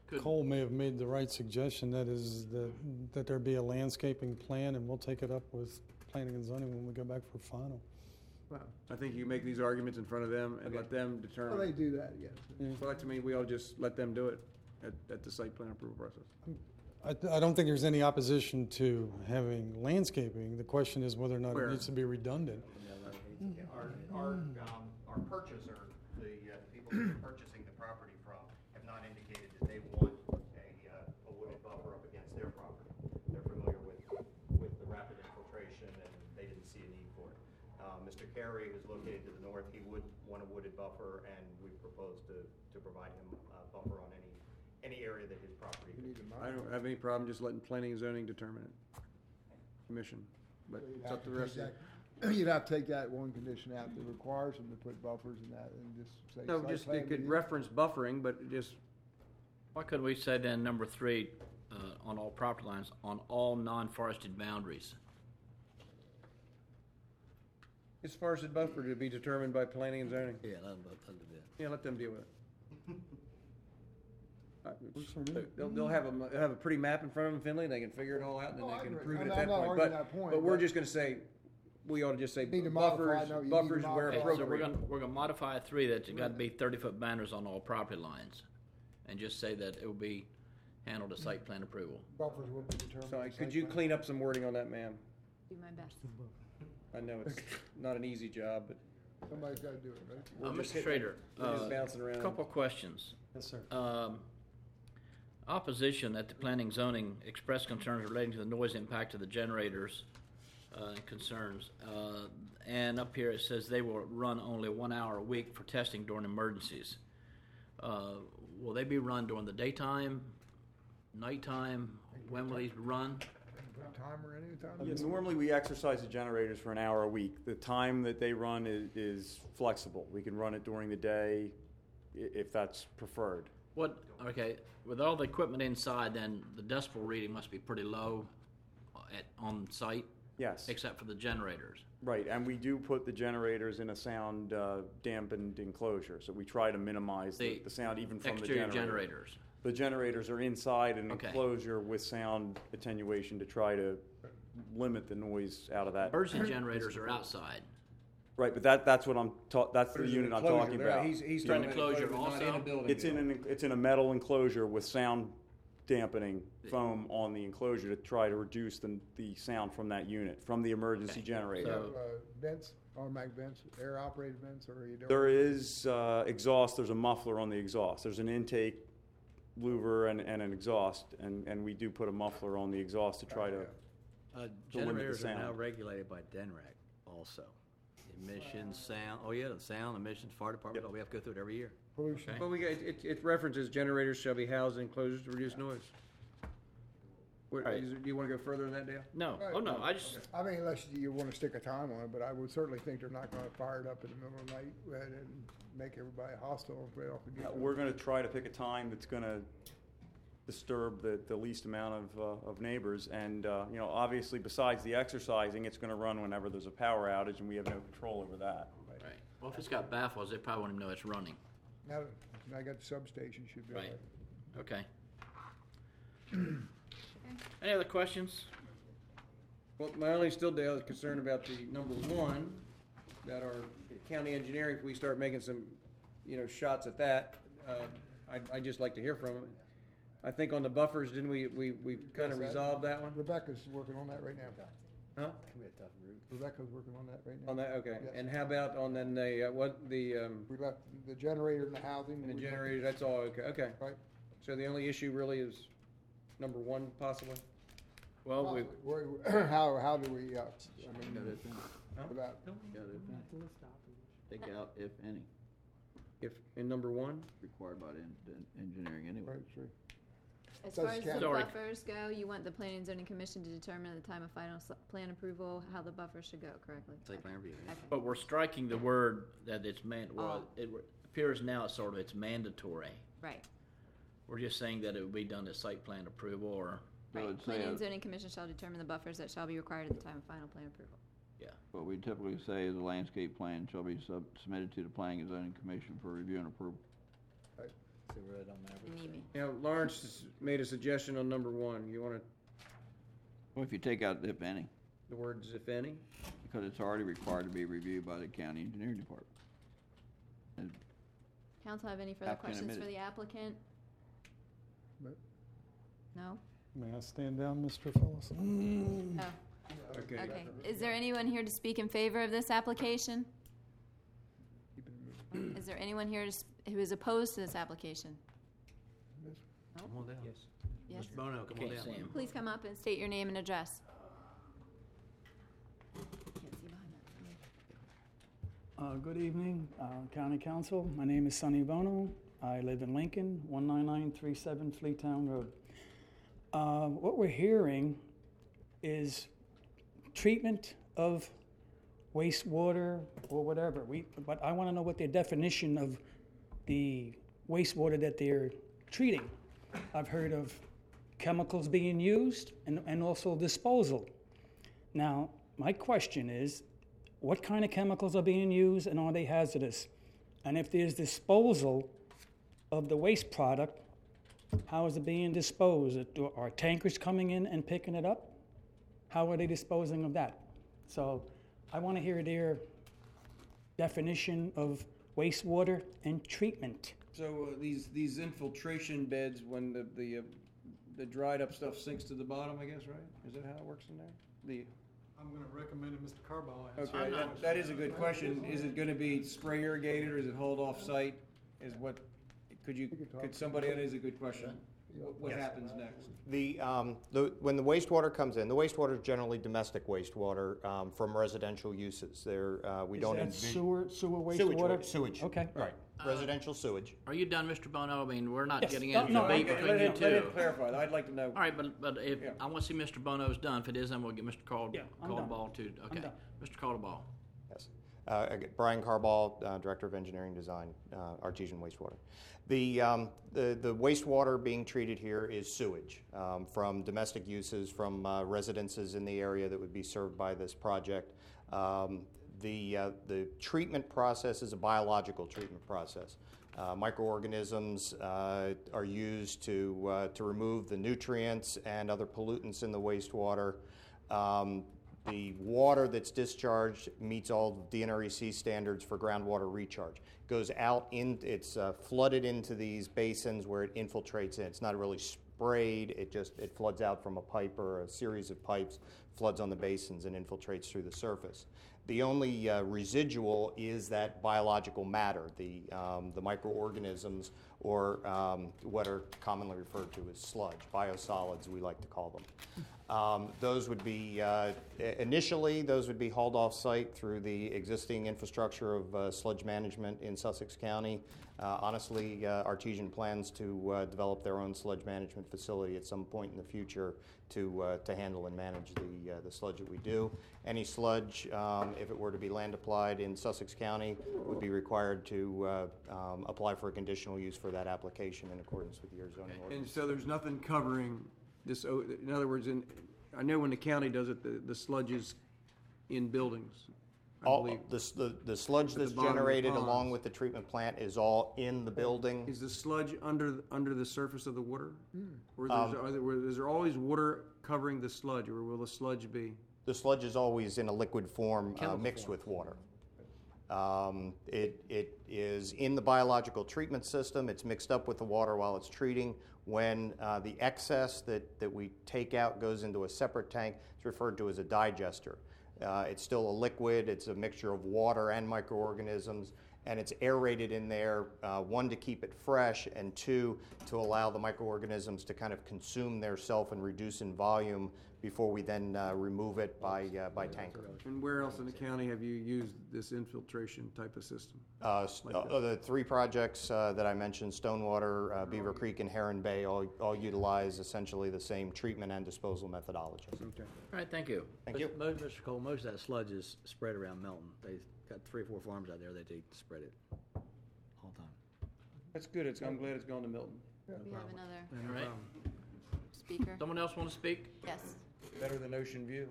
Could- Cole may have made the right suggestion, that is, that, that there be a landscaping plan, and we'll take it up with planning and zoning when we go back for final. Well, I think you make these arguments in front of them and let them well, they determine. do that, yes. So that to me, we ought to just let them do it at, at the site plan approval process. I, I don't think there's any opposition to having landscaping. The question is whether or not Where? it needs to be redundant. Our, our, um, our purchaser, the, uh, people who are purchasing the property from, have not indicated that they want a, uh, a wooded buffer up against their property. They're familiar with, with the rapid infiltration, and they didn't see a need for it. Uh, Mister Carey, who's located to the north, he would want a wooded buffer, and we propose to, to provide him a buffer on any, any area that his property You could. need to I don't have any problem just letting planning and zoning determine it. Commission, but You'd it's have up to to the rest take of that- You'd have to take that one condition out that requires them to put buffers in that and just say. No, site just, plan it could review. reference buffering, but just, Why couldn't we say then, number three, uh, on all property lines, on all non-forested boundaries? as far as the buffer to be determined by planning and zoning. Yeah, let them, let them do that. Yeah, let them deal with it. Uh, They'll, they'll have a, they'll have a pretty map in front of them, Finley, they can figure it all out, and then Oh, I they can agree. approve it I'm at that not point. arguing But, that point, but we're but- just gonna say, we ought to just say Need to modify, buffers, no, you need to buffers where modify. Okay, so we're appropriate. gonna, we're gonna modify three, that you gotta be thirty-foot boundaries on all property lines, and just say that it will be handled at site plan approval. Buffers will be determined. So by could site you plan. clean up some wording on that, ma'am? Do my best. I know it's not an easy job, but Somebody's gotta do it, right? Uh, just Mister hitting- Schrader, we're just uh, bouncing around. couple of questions. Yes, sir. Um, opposition at the planning zoning expressed concerns relating to the noise impact of the generators, uh, and concerns. Uh, and up here it says they will run only one hour a week for testing during emergencies. Uh, will they be run during the daytime, nighttime? When will these run? Put a timer in anytime? Yeah, normally we exercise the generators for an hour a week. The time that they run is, is flexible. We can run it during the day i- if that's preferred. What, okay, with all the equipment inside, then the decibel reading must be pretty low at, on site, Yes, except for the generators. right, and we do put the generators in a sound uh, dampened enclosure, so we try to minimize the, The the sound even from the Exterior generator. generators. The generators are inside an Okay. enclosure with sound attenuation to try to limit the noise out of that. Emergency generators are outside. Right, but that, that's what I'm ta- that's the There's an unit I'm enclosure talking there. about. He's, he's You talking know, about enclosure enclosure, not in a also? building. It's in deal. an, it's in a metal enclosure with sound dampening foam on the enclosure to try to reduce the, the sound from that unit, from the emergency Okay. You generator. have, uh, vents, automatic vents, air operated vents, or you don't? There is uh, exhaust, there's a muffler on the exhaust. There's an intake louver and, and an exhaust, and, and we do put a muffler on the exhaust to try to, Uh, To limit the generators are now sound. regulated by D N R A C also. Emissions, sound, oh yeah, the sound, emissions, fire department, oh, we have to go through it every year. Pollution. Well, we got, it, it references generators shall be housed in enclosures to reduce noise. What, Right. is, do you wanna go further in that, Dale? No, Right. oh no, I just, I mean, unless you wanna stick a time on it, but I would certainly think they're not gonna fire it up in the middle of the night and and make everybody hostile right off the Uh, get. we're gonna try to pick a time that's gonna disturb the, the least amount of, uh, of neighbors. And, uh, you know, obviously besides the exercising, it's gonna run whenever there's a power outage and we have no control over that. right. Well, if it's got baffles, they probably won't even know it's running. Now, now I got the substation, should be all Right. right. Okay. Any other questions? Well, my only still, Dale, is concerned about the number one, that our county engineering, if we start making some, you know, shots at that, uh, I'd, I'd just like to hear from them. I think on the buffers, didn't we, we, we kind of Yes, that- resolved that one? Rebecca's working on that right now. Huh? Rebecca's working on that right now. On that, okay. Yes. And how about on then the, uh, what, the, um, We left the generator and the housing. and the we left- generator, that's all, okay, okay. Right. So the only issue really is number one possibly? Well, we, Where- How, how do we, uh, I mean, without, Take out if any, If, in number one? required by the en- the engineering anyway. right, sure. As Does far as the count. Sorry. buffers go, you want the planning and zoning commission to determine at the time of final s- plan approval how the buffers should go correctly? Site plan review. Okay. but we're striking the word that it's man, well, Oh. it appears now it's sort of, it's mandatory. Right, We're just saying that it would be done at site plan approval or, So right. it's Planning and saying, zoning commission shall determine the buffers that shall be required at the time of final plan approval. what we typically say is a landscape plan shall be sub, submitted to the planning and zoning commission for review and approval. See where it on You Mavericks. need me. You know, Lawrence has made a suggestion on number one. You want to, Well, if you take out if any, the words if any? because it's already required to be reviewed by the county engineering department. And Council have any further Applicant questions for admitted. the applicant? No. No? May I stand down, Mister Phillips? Oh, Okay. okay. Is there anyone here to speak in favor of this application? Keep it moving. Is there anyone here to s- who is opposed to this application? Come on down. Yes. Yes. Mister Bono, come on Can't down. see him. Please come up and state your name and address. Can't see behind that. Uh, Good evening, uh, County Council. My name is Sonny Bono. I live in Lincoln, one nine nine three seven Fleetown Road. Uh, What we're hearing is treatment of wastewater or whatever. We, but I want to know what their definition of the wastewater that they're treating. I've heard of chemicals being used and, and also disposal. Now, my question is, what kind of chemicals are being used and are they hazardous? And if there's disposal of the waste product, how is it being disposed? Are tankers coming in and picking it up? How are they disposing of that? So I want to hear their definition of wastewater and treatment. So uh, these, these infiltration beds, when the, the, uh, the dried up stuff sinks to the bottom, I guess, right? Is that how it works in there? The, I'm going to recommend that Mister Carbo answer. okay, that, that is a good question. Is it gonna be spray irrigated or is it hauled off site? Is what, could you, could somebody, that is a good question. What, what Yes. happens next? The, um, the, when the wastewater comes in, the wastewater is generally domestic wastewater um, from residential uses. There, uh, we Is don't that envision sewer, sewer, sewage. wastewater? wa- Sewage. Okay. Right. Residential sewage. Are you done, Mister Bono? I mean, we're not Yes. getting No, into no, debate okay, between Let you him, two. let him clarify. I'd like to know. All right, but, but if, Yeah. I want to see Mister Bono's done. If it is, then we'll get Mister Cald, Yeah, I'm done. Caldwell too. Okay. done. Mister Caldwell. Yes. Uh, again, Brian Carball, uh, Director of Engineering Design, uh, Artesian Wastewater. The, um, the, the wastewater being treated here is sewage um, from domestic uses, from uh, residences in the area that would be served by this project. Um, the, uh, the treatment process is a biological treatment process. Uh, microorganisms uh, are used to, uh, to remove the nutrients and other pollutants in the wastewater. Um, The water that's discharged meets all D N R E C standards for groundwater recharge. Goes out in, it's uh, flooded into these basins where it infiltrates in. It's not really sprayed. It just it floods out from a pipe or a series of pipes, floods on the basins and infiltrates through the surface. The only uh, residual is that biological matter, the um, the microorganisms, or um, what are commonly referred to as sludge, biosolids, we like to call them. Um, those would be, uh, initially, those would be hauled off site through the existing infrastructure of uh, sludge management in Sussex County. Uh, honestly, uh, Artesian plans to uh, develop their own sludge management facility at some point in the future to, uh, to handle and manage the, uh, the sludge that we do. Any sludge, um, if it were to be land applied in Sussex County, would be required to uh, um, apply for a conditional use for that application in accordance with your zoning And ordinance. so there's nothing covering this, o- in other words, in, I know when the county does it, the, the sludge is in buildings, I All, believe. the, s- the, the sludge At the that's bottom of the generated ponds. along with the treatment plant is all in the building. Is the sludge under, under the surface of the water? Or is Um, there, are there, is there always water covering the sludge, or will the sludge be? The sludge is always in a liquid form, uh, Chemical mixed form. with water. Um, it, it is in the biological treatment system. It's mixed up with the water while it's treating. When uh, the excess that, that we take out goes into a separate tank, it's referred to as a digester. Uh, it's still a liquid. It's a mixture of water and microorganisms, and it's aerated in there, uh, one, to keep it fresh, and two, to allow the microorganisms to kind of consume their self and reduce in volume before we then uh, remove it by, uh, by tanker. And where else in the county have you used this infiltration type of system? Uh, s- Like uh, that. the three projects uh, that I mentioned, Stonewater, uh, Beaver Creek, and Heron Bay, all, all utilize essentially the same treatment and disposal methodology. Okay. All right, thank you. Thank you. Most, Mister Cole, most of that sludge is spread around Melton. They got three or four farms out there that they spread it all the time. That's good. It's, I'm glad it's gone to Milton. We have another All right. speaker. Someone else want to speak? Yes. Better than Ocean View.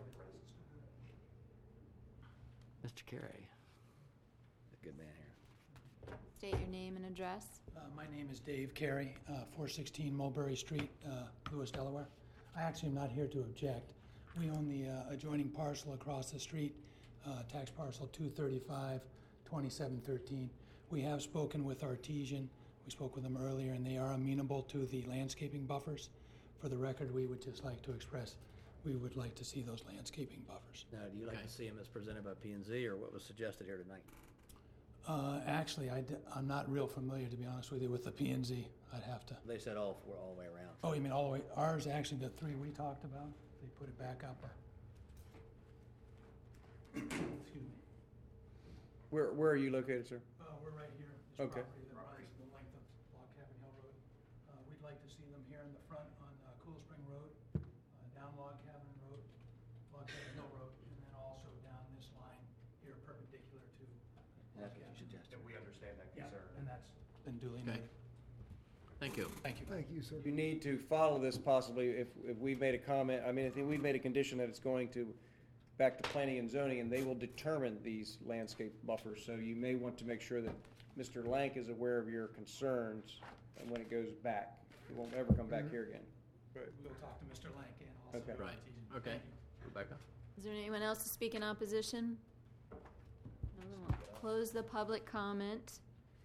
Mister Carey, a good man here. State your name and address. Uh, My name is Dave Carey, uh, four sixteen Mulberry Street, uh, Lewis, Delaware. I actually am not here to object. We own the uh, adjoining parcel across the street, uh, tax parcel two thirty-five twenty-seven thirteen. We have spoken with Artesian. We spoke with them earlier, and they are amenable to the landscaping buffers. For the record, we would just like to express, we would like to see those landscaping buffers. Now, do you like Okay. to see them as presented by P and Z, or what was suggested here tonight? Uh, Actually, I am not real familiar, to be honest with you, with the P and Z. I'd have to. They said all four, all the way around. Oh, you mean all the way, ours, actually, the three we talked about, they put it back up, or? Excuse me. Where, where are you located, sir? Uh, we're right here, this Okay. property that runs the length of Log Cabin Hill Road. Uh, we'd like to see them here in the front on, uh, Cool Spring Road, uh, down Log Cabin Road, Log Cabin Hill Road, and then also down this line here perpendicular to Log That's what you Cabin. suggested. we understand that Yeah, and that's been duly Okay. noted. Thank you. Thank you. Thank you, sir. You need to follow this possibly if, if we've made a comment, I mean, I think we've made a condition that it's going to back to planning and zoning, and they will determine these landscape buffers. So you may want to make sure that Mister Lank is aware of your concerns, and when it goes back, it won't ever come back here again. We'll talk to Mister Lank and also. Okay. Right. Artesian. Okay. Thank you. Rebecca? Is there anyone else to speak in opposition? No, then we'll Close the public comment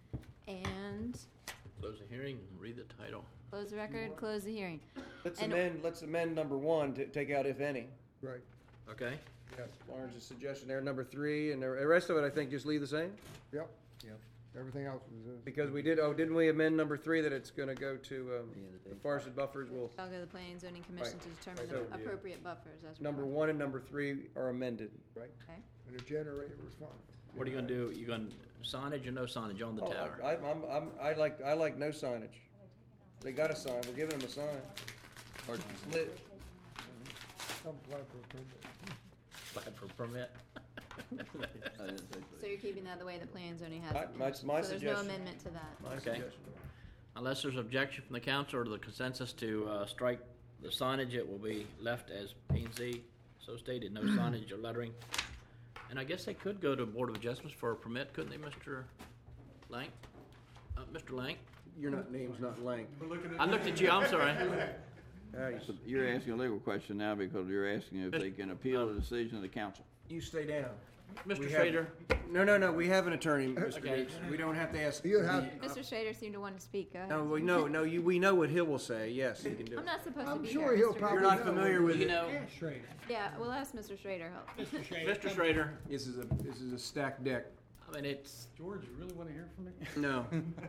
and Close the hearing and read the title. close the record, close the hearing. Let's And- amend, let's amend number one to take out if any. Right, Okay? yes, Lawrence's suggestion there, number three, and the rest of it, I think, just leave the same? yep. Yep. Everything else was, uh, Because we did, oh, didn't we amend number three that it's gonna go to, um, The end of the the day. forested buffers will, I'll go to the planning and zoning commission Right. to determine Right. the appropriate buffers as number required. one and number three are amended. right, Okay. and the generator was fine. What are you gonna do? You gonna signage or no signage on the Oh, tower? I, I'm, I'm, I like, I like no signage. They got a sign, we're giving them a sign. Or- Lit. Some apply for a permit. Apply for permit? I didn't think So you're keeping that the way the planning and zoning has My- it? my- my So there's no suggestion. amendment to that? My Okay. suggestion. Unless there's objection from the council or the consensus to uh, strike the signage, it will be left as P and Z, so stated, no signage or lettering. And I guess they could go to Board of Adjustments for a permit, couldn't they, Mister Lank? Uh, Mister Lank? Your not, name's not Lank. I looked at you, I'm sorry. Uh, you- so you're asking a legal question now because you're asking if they can appeal the decision of the council. You stay down. Mister We have- Schrader? No, no, no, we have an attorney, Mister Okay. Dukes. We don't have to ask. You have, Mister Schrader seemed to want to speak. Go ahead. No, we, no, no, you, we know what he will say, yes, he can do I'm it. not supposed to I'm be sure here. he'll Mister probably You're not know. familiar with You it. know, Yeah, we'll ask Mister Schrader help. Mister Schrader, This is a, this is a stacked deck. I mean, it's, George, you really want to hear from me? No.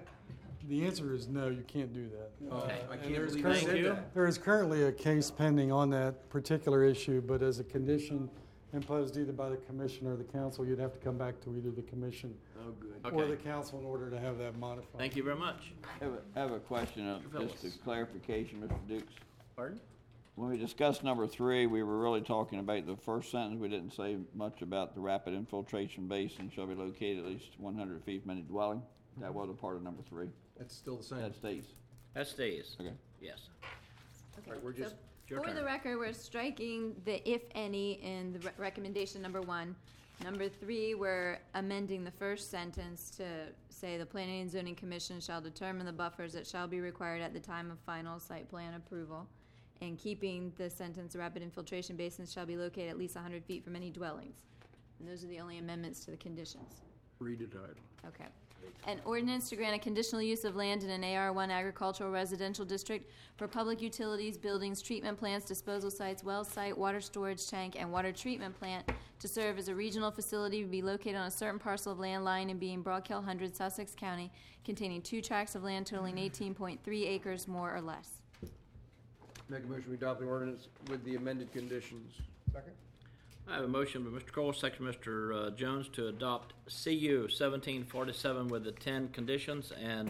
The answer is no, you can't do that. Oh, Uh, I and can't there's believe you Thank said you. that. There is currently a case pending on that particular issue, but as a condition imposed either by the commission or the council, you'd have to come back to either the commission Oh, good. or Okay. the council in order to have that modified. thank you very much. I have a, I have a question, uh, Mister just Phillips. a clarification, Mister Dukes. Pardon? When we discussed number three, we were really talking about the first sentence. We didn't say much about the rapid infiltration basin shall be located at least one hundred feet from any dwelling. That was a part of number three. That's still the same. That stays. That stays. Okay. Yes. Okay, Right, we're so just- your For turn. the record, we're striking the if any in the re- recommendation number one. Number three, we're amending the first sentence to say the Planning and Zoning Commission shall determine the buffers that shall be required at the time of final site plan approval. And keeping the sentence, rapid infiltration basins shall be located at least one hundred feet from any dwellings. And those are the only amendments to the conditions. Read the title. Okay. An ordinance to grant a conditional use of land in an A R one agricultural residential district for public utilities, buildings, treatment plants, disposal sites, well site, water storage tank, and water treatment plant to serve as a regional facility to be located on a certain parcel of land lying and being Broadkill Hundred, Sussex County, containing two tracts of land totaling eighteen point three acres more or less. Make a motion, we adopt the ordinance with the amended conditions. second? I have a motion by Mister Cole, second by Mister uh, Jones to adopt C U seventeen forty-seven with the ten conditions and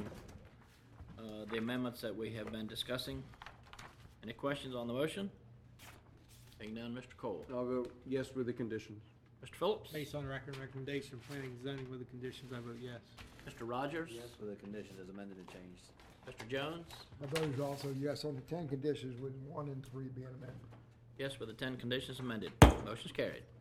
uh, the amendments that we have been discussing. Any questions on the motion? Seeing none, Mister Cole. I'll go yes with the conditions. Mister Phillips? Based on record recommendation, planning and zoning with the conditions, I vote yes. Mister Rogers? Yes, with the conditions as amended and changed. Mister Jones? My vote is also yes on the ten conditions with one and three being amended. Yes, with the ten conditions amended. Motion's carried.